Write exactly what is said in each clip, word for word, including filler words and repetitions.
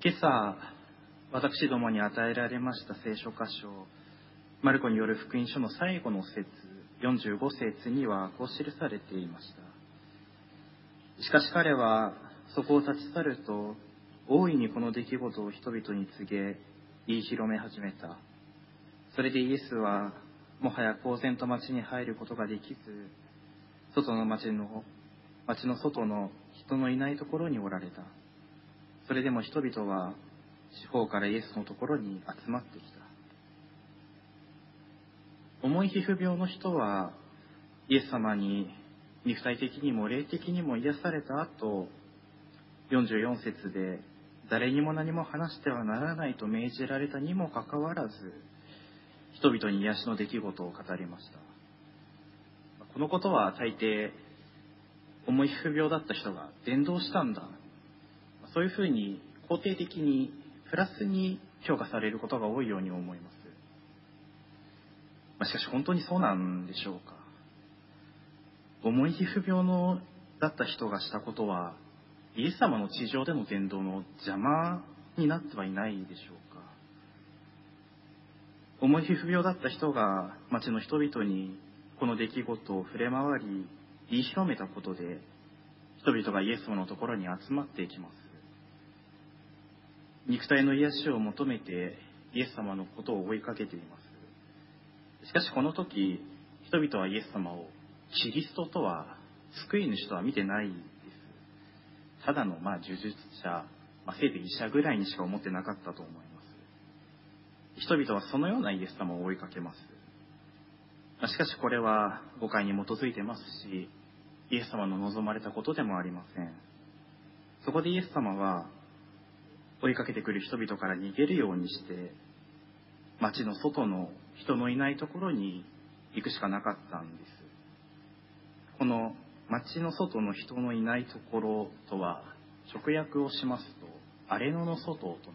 今朝、私どもに与えられました聖書箇所、マルコによる福音書の最後の節、よんじゅうご節にはこう記されていました。しかし彼はそこを立ち去ると、大いにこの出来事を人々に告げ、言い広め始めた。それでイエスは、もはや公然と町に入ることができず、外の町の、町の外の人のいないところにおられた。それでも人々は四方からイエスのところに集まってきた。重い皮膚病の人はイエス様に肉体的にも霊的にも癒された後、よんじゅうよん節で誰にも何も話してはならないと命じられたにもかかわらず、人々に癒しの出来事を語りました。このことは大抵重い皮膚病だった人が伝道したんだ、そういうふうに肯定的にプラスに評価されることが多いように思います。しかし本当にそうなんでしょうか。重い皮膚病のだった人がしたことはイエス様の地上での伝道の邪魔になってはいないでしょうか。重い皮膚病だった人が町の人々にこの出来事を触れ回り言い広めたことで、人々がイエス様のところに集まっていきます。肉体の癒しを求めてイエス様のことを追いかけています。しかしこの時、人々はイエス様をキリストとは、救い主とは見てないです。ただのまあ呪術者、まあ、せいぜい医者ぐらいにしか思ってなかったと思います。人々はそのようなイエス様を追いかけます。しかしこれは誤解に基づいてますし、イエス様の望まれたことでもありません。そこでイエス様は追いかけてくる人々から逃げるようにして、町の外の人のいないところに行くしかなかったんです。この町の外の人のいないところとは、直訳をしますと荒野の外となります。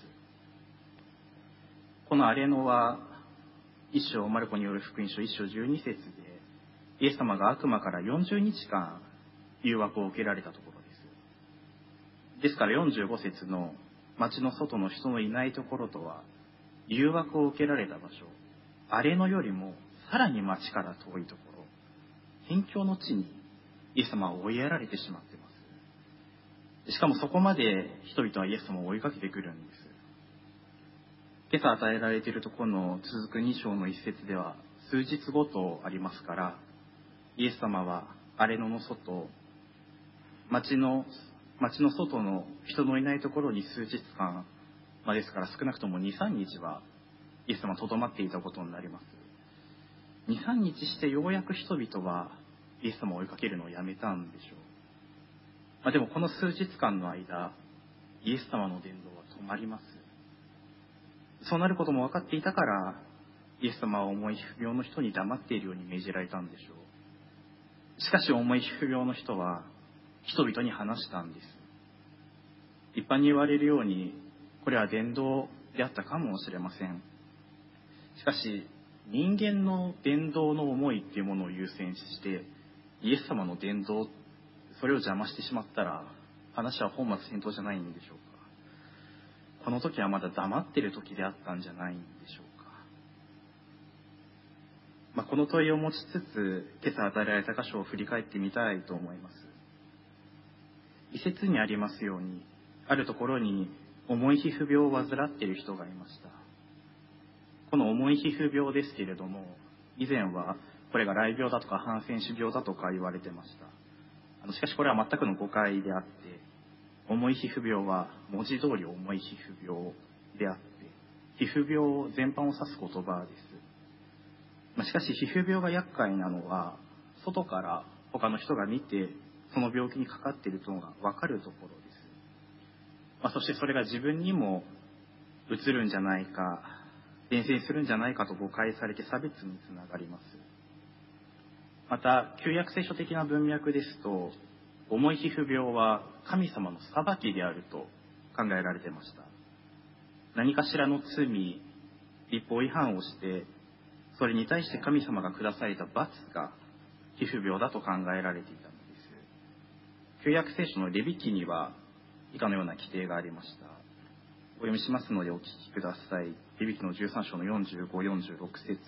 この荒野は一章、マルコによる福音書一章じゅうに節で、イエス様が悪魔からよんじゅうにちかん誘惑を受けられたところです。ですからよんじゅうご節の町の外の人のいないところとは、誘惑を受けられた場所、荒れ野よりもさらに町から遠いところ、辺境の地にイエス様は追いやられてしまっています。しかもそこまで人々はイエス様を追いかけてくるんです。今朝与えられているところの続くに章の一節では、数日後とありますから、イエス様は荒れ野の外、町の町の外の人のいないところに数日間、まあ、ですから少なくともに、さんにちはイエス様はとどまっていたことになります。に、さんにちしてようやく人々はイエス様を追いかけるのをやめたんでしょう。まあ、でもこの数日間の間、イエス様の伝道は止まります。そうなることも分かっていたから、イエス様は重い皮膚病の人に黙っているように命じられたんでしょう。しかし重い皮膚病の人は人々に話したんです。一般に言われるように、これは伝道であったかもしれません。しかし、人間の伝道の思いっていうものを優先して、イエス様の伝道、それを邪魔してしまったら、話は本末転倒じゃないんでしょうか。この時はまだ黙っている時であったんじゃないんでしょうか。まあ、この問いを持ちつつ、今朝与えられた箇所を振り返ってみたいと思います。一節にありますように、あるところに重い皮膚病を患っている人がいました。この重い皮膚病ですけれども、以前はこれが雷病だとかハンセン氏病だとか言われてました。あのしかしこれは全くの誤解であって、重い皮膚病は文字通り重い皮膚病であって、皮膚病全般を指す言葉です。しかし皮膚病が厄介なのは、外から他の人が見てその病気にかかっているのが分かるところです。まあ、そしてそれが自分にもうつるんじゃないか、伝染するんじゃないかと誤解されて差別につながります。また旧約聖書的な文脈ですと、重い皮膚病は神様の裁きであると考えられていました。何かしらの罪、立法違反をして、それに対して神様が下された罰が皮膚病だと考えられていたのです。旧約聖書のレビ記には以下のような規定がありました。 お読みしますのでお聞きください。レビ記のじゅうさん章のよんじゅうご、よんじゅうろく節です。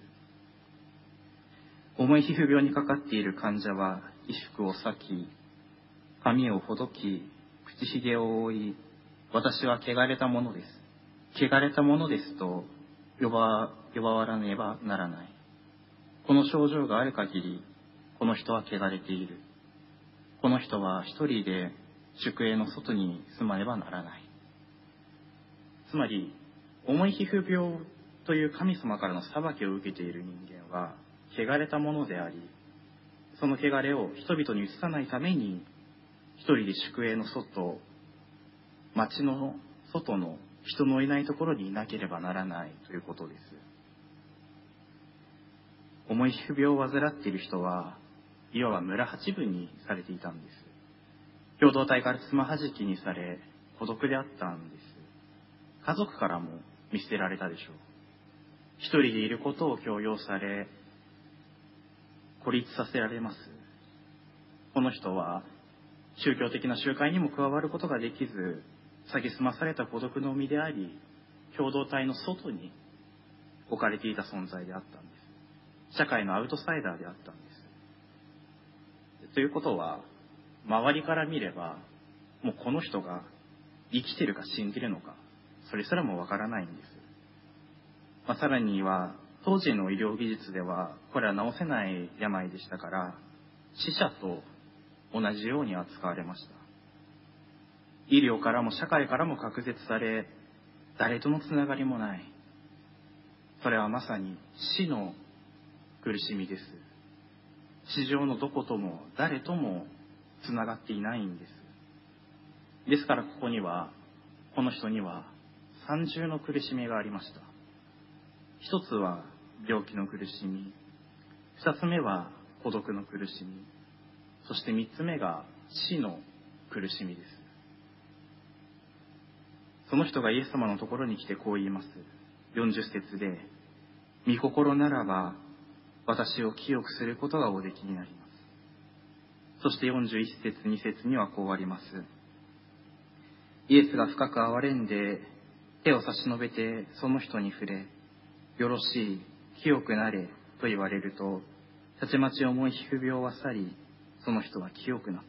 重い皮膚病にかかっている患者は衣服を裂き、髪をほどき、口ひげを覆い、私は汚れたものです。汚れたものですと呼ば、呼ばわらねばならない。この症状がある限り、この人は汚れている。この人は一人で宿営の外に住まねばならない。つまり、重い皮膚病という神様からの裁きを受けている人間は、汚れたものであり、その汚れを人々に移さないために、一人で宿営の外、町の外の人のいないところにいなければならないということです。重い皮膚病を患っている人は、いわば村八分にされていたんです。共同体からつまはじきにされ、孤独であったんです。家族からも見捨てられたでしょう。一人でいることを強要され、孤立させられます。この人は、宗教的な集会にも加わることができず、蔑まされた孤独の身であり、共同体の外に置かれていた存在であったんです。社会のアウトサイダーであったんです。ということは、周りから見れば、もうこの人が生きてるか死んでるのか、それすらもわからないんです。まあ、さらには、当時の医療技術では、これは治せない病でしたから、死者と同じように扱われました。医療からも社会からも隔絶され、誰とのつながりもない。それはまさに死の苦しみです。地上のどことも誰ともつながっていないんです。ですからここには、この人には三重の苦しみがありました。一つは病気の苦しみ、二つ目は孤独の苦しみ、そして三つ目が死の苦しみです。その人がイエス様のところに来てこう言います。よんじゅっ節で、御心ならば私を清くすることがおできになります。そしてよんじゅういち節、に節にはこうあります。イエスが深く憐れんで手を差し伸べてその人に触れ、よろしい、清くなれと言われると、たちまち重い皮膚病は去り、その人は清くなった。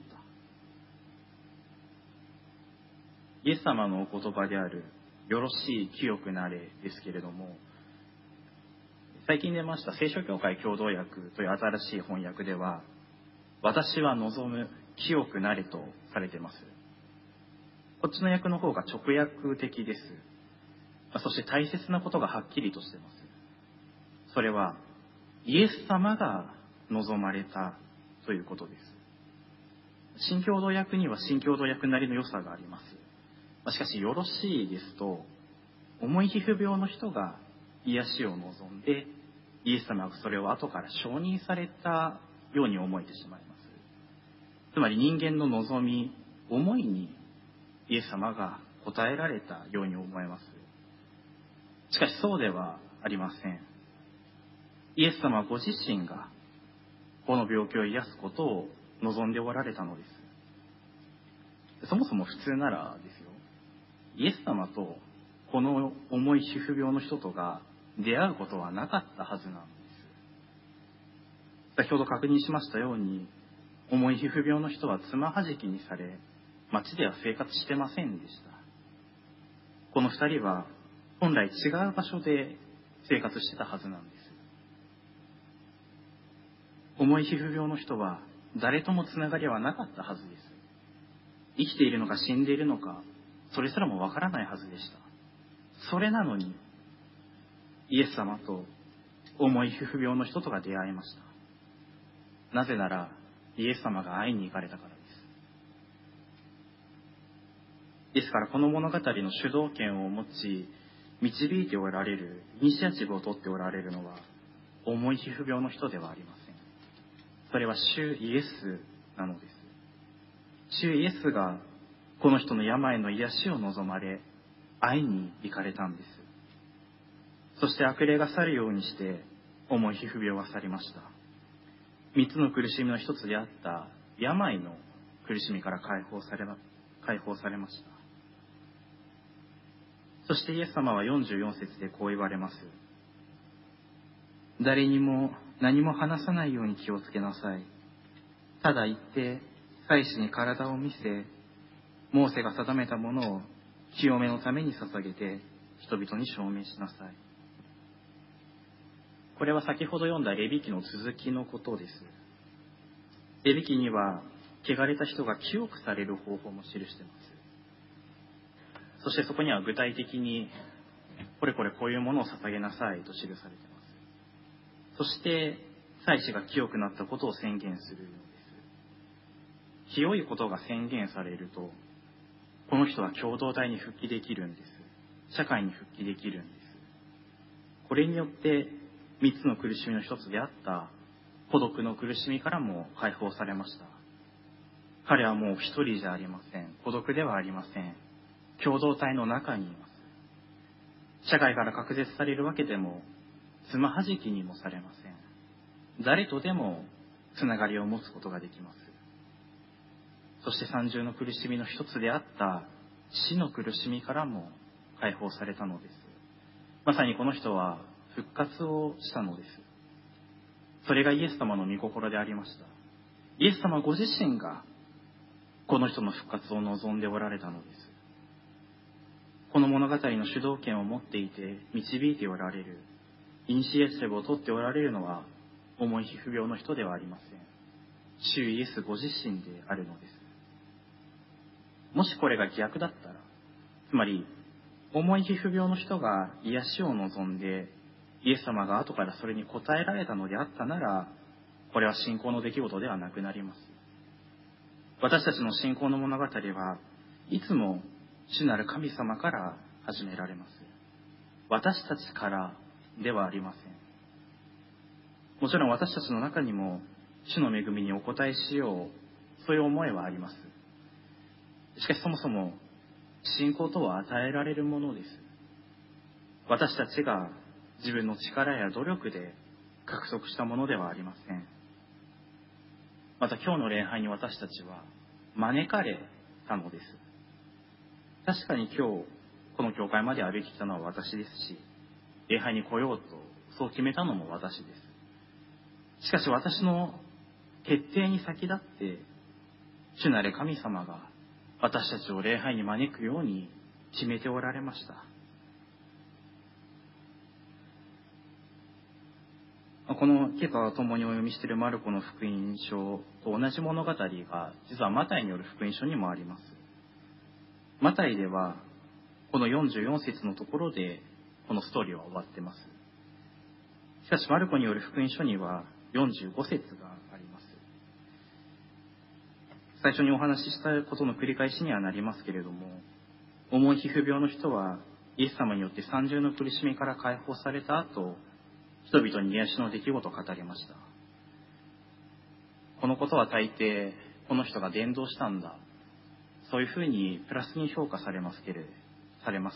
イエス様のお言葉である、よろしい、清くなれですけれども、最近出ました聖書教会共同訳という新しい翻訳では、私は望む、清くなれとされています。こっちの訳の方が直訳的です。そして大切なことがはっきりとしています。それは、イエス様が望まれたということです。新共同訳には新共同訳なりの良さがあります。しかし、よろしいですと、重い皮膚病の人が癒しを望んで、イエス様がそれを後から承認されたように思えてしまいます。つまり人間の望み、思いにイエス様が応えられたように思えます。しかしそうではありません。イエス様ご自身がこの病気を癒すことを望んでおられたのです。そもそも普通ならですよ、イエス様とこの重い皮膚病の人とが出会うことはなかったはずなんです。先ほど確認しましたように、重い皮膚病の人はつまはじきにされ、町では生活してませんでした。この二人は本来違う場所で生活してたはずなんです。重い皮膚病の人は誰ともつながりはなかったはずです。生きているのか死んでいるのか、それすらもわからないはずでした。それなのに、イエス様と重い皮膚病の人とが出会いました。なぜなら、イエス様が会いに行かれたからです。ですから、この物語の主導権を持ち、導いておられる、イニシアチブを取っておられるのは、重い皮膚病の人ではありません。それは主イエスなのです。主イエスがこの人の病の癒しを望まれ、会いに行かれたんです。そして悪霊が去るようにして、重い皮膚病は去りました。三つの苦しみの一つであった病の苦しみから解放されま、解放されました。 そしてイエス様はよんじゅうよん節でこう言われます。誰にも何も話さないように気をつけなさい。ただ行って祭司に体を見せ、モーセが定めたものを清めのために捧げて人々に証明しなさい。これは先ほど読んだレビ記の続きのことです。レビ記には汚れた人が清くされる方法も記しています。そしてそこには具体的にこれこれこういうものを捧げなさいと記されています。そして祭司が清くなったことを宣言するようです。清いことが宣言されると、この人は共同体に復帰できるんです。社会に復帰できるんです。これによって三つの苦しみの一つであった孤独の苦しみからも解放されました。彼はもう一人じゃありません。孤独ではありません。共同体の中にいます。社会から隔絶されるわけでも、つまはじきにもされません。誰とでもつながりを持つことができます。そして三重の苦しみの一つであった死の苦しみからも解放されたのです。まさにこの人は復活をしたのです。それがイエス様の御心でありました。イエス様ご自身がこの人の復活を望んでおられたのです。この物語の主導権を持っていて導いておられる、イニシエチブを取っておられるのは重い皮膚病の人ではありません。主イエスご自身であるのです。もしこれが逆だったら、つまり重い皮膚病の人が癒しを望んでイエス様が後からそれに応えられたのであったなら、これは信仰の出来事ではなくなります。私たちの信仰の物語はいつも主なる神様から始められます。私たちからではありません。もちろん私たちの中にも主の恵みにお応えしよう、そういう思いはあります。しかしそもそも信仰とは与えられるものです。私たちが自分の力や努力で獲得したものではありません。また今日の礼拝に私たちは招かれたのです。確かに今日この教会まで歩いてきたのは私ですし、礼拝に来ようとそう決めたのも私です。しかし私の決定に先立って主なる神様が私たちを礼拝に招くように決めておられました。この今朝共にお読みしているマルコの福音書と同じ物語が実はマタイによる福音書にもあります。マタイではこのよんじゅうよん節のところでこのストーリーは終わっています。しかしマルコによる福音書にはよんじゅうご節があります。最初にお話ししたことの繰り返しにはなりますけれども、重い皮膚病の人はイエス様によって三重の苦しみから解放された後、人々に癒しの出来事を語りました。このことは大抵この人が伝道したんだ、そういうふうにプラスに評価されますけれされます。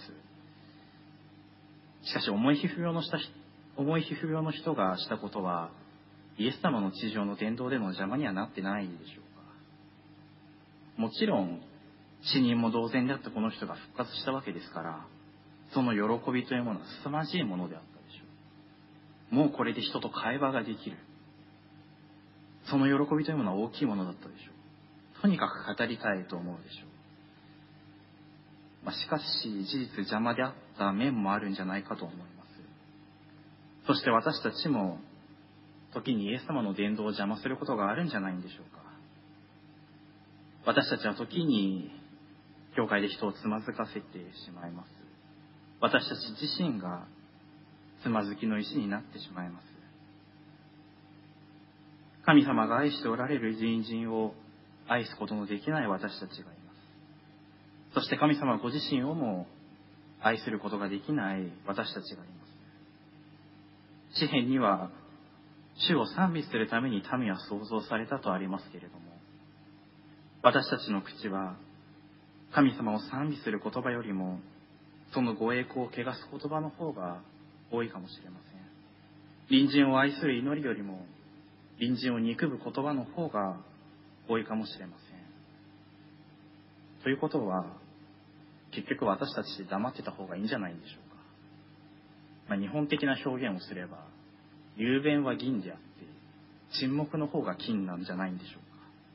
しかし重い皮膚病のした重い皮膚病の人がしたことはイエス様の地上の伝道での邪魔にはなってないでしょうか。もちろん死人も同然であったこの人が復活したわけですから、その喜びというものは凄まじいものであったでしょう。もうこれで人と会話ができる、その喜びというものは大きいものだったでしょう。とにかく語りたいと思うでしょう。まあ、しかし事実邪魔であった面もあるんじゃないかと思います。そして私たちも時にイエス様の伝道を邪魔することがあるんじゃないんでしょうか。私たちは時に教会で人をつまずかせてしまいます。私たち自身がつまずきの石になってしまいます。神様が愛しておられる隣人を愛すことのできない私たちがいます。そして神様ご自身をも愛することができない私たちがいます。詩編には主を賛美するために民は創造されたとありますけれども、私たちの口は神様を賛美する言葉よりもそのご栄光を汚す言葉の方が多いかもしれません。隣人を愛する祈りよりも隣人を憎む言葉の方が多いかもしれません。ということは、 結局私たちで黙ってた方がいいんじゃないんでしょうか。まあ、日本的な表現をすれば、雄弁は銀であって沈黙の方が金なんじゃないんでしょうか。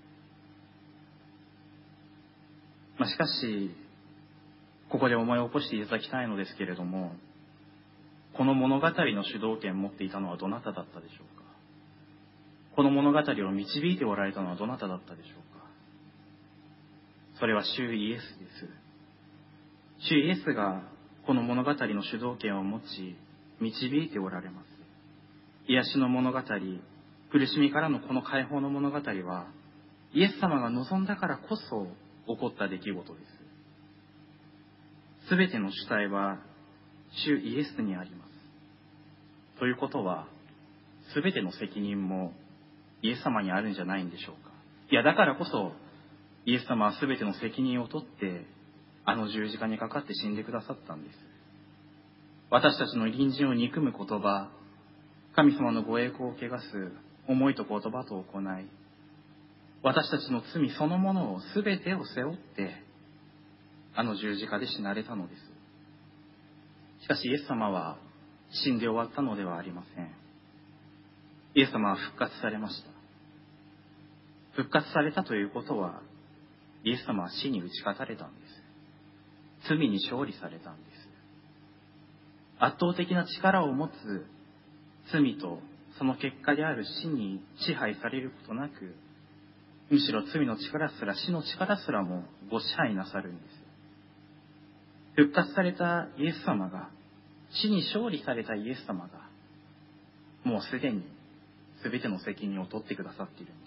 まあ、しかしここで思い起こしていただきたいのですけれども、この物語の主導権を持っていたのはどなただったでしょうか。この物語を導いておられたのはどなただったでしょうか。それは主イエスです。主イエスがこの物語の主導権を持ち導いておられます。癒しの物語、苦しみからのこの解放の物語はイエス様が望んだからこそ起こった出来事です。すべての主体は主イエスにあります。ということは、すべての責任もイエス様にあるんじゃないんでしょうか。いや、だからこそイエス様はすべての責任を取ってあの十字架にかかって死んでくださったんです。私たちの隣人を憎む言葉、神様のご栄光を汚す思いと言葉と行い、私たちの罪そのものを全てを背負ってあの十字架で死なれたのです。しかしイエス様は死んで終わったのではありません。イエス様は復活されました。復活されたということは、イエス様は死に打ち勝たれたんです。罪に勝利されたんです。圧倒的な力を持つ罪とその結果である死に支配されることなく、むしろ罪の力すら死の力すらもご支配なさるんです。復活されたイエス様が、死に勝利されたイエス様が、もうすでに全ての責任を取ってくださっているんです。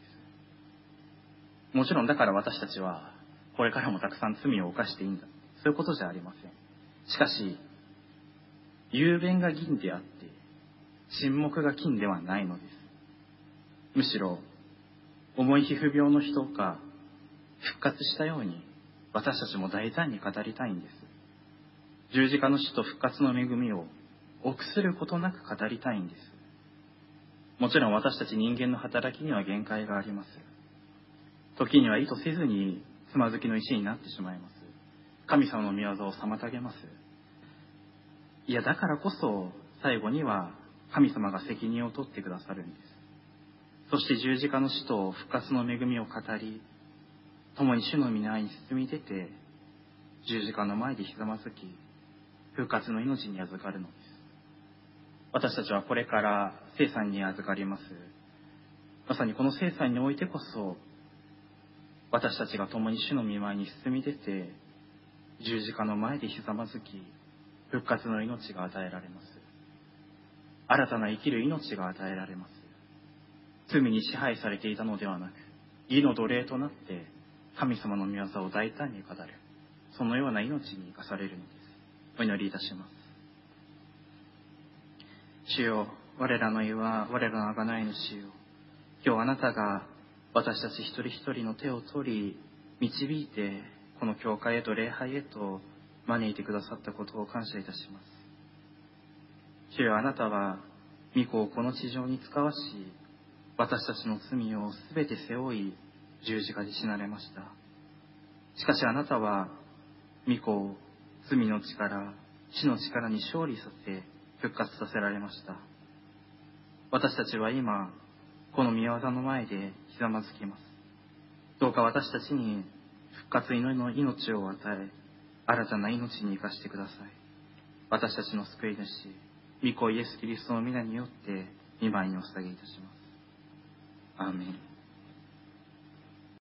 もちろんだから私たちはこれからもたくさん罪を犯していいんだ、そういうことじゃありません。しかし雄弁が銀であって沈黙が金ではないのです。むしろ重い皮膚病の人が復活したように、私たちも大胆に語りたいんです。十字架の死と復活の恵みを臆することなく語りたいんです。もちろん私たち人間の働きには限界があります。時には意図せずにつまずきの石になってしまいます。神様の御業を妨げます。いや、だからこそ最後には神様が責任を取ってくださるんです。そして十字架の死と復活の恵みを語り、共に主の御前に進み出て、十字架の前でひざまずき、復活の命に預かるのです。私たちはこれから聖餐に預かります。まさにこの聖餐においてこそ、私たちが共に主の御前に進み出て、十字架の前でひざまずき、復活の命が与えられます。新たな生きる命が与えられます。罪に支配されていたのではなく、義の奴隷となって神様の御業を大胆に語る、そのような命に生かされるのです。お祈りいたします。主よ、我らの岩、我らの贖い主よ、今日あなたが私たち一人一人の手を取り、導いてこの教会へと礼拝へと招いてくださったことを感謝いたします。主よ、あなたは御子をこの地上に使わし、私たちの罪をすべて背負い十字架で死なれました。しかしあなたは御子を罪の力、死の力に勝利させ復活させられました。私たちは今この御業の前でひざまずきます。どうか私たちに復活の命を与え、新たな命に生かしてください。私たちの救い主、御子イエス・キリストの皆によって御前にお捧げいたします。アーメン。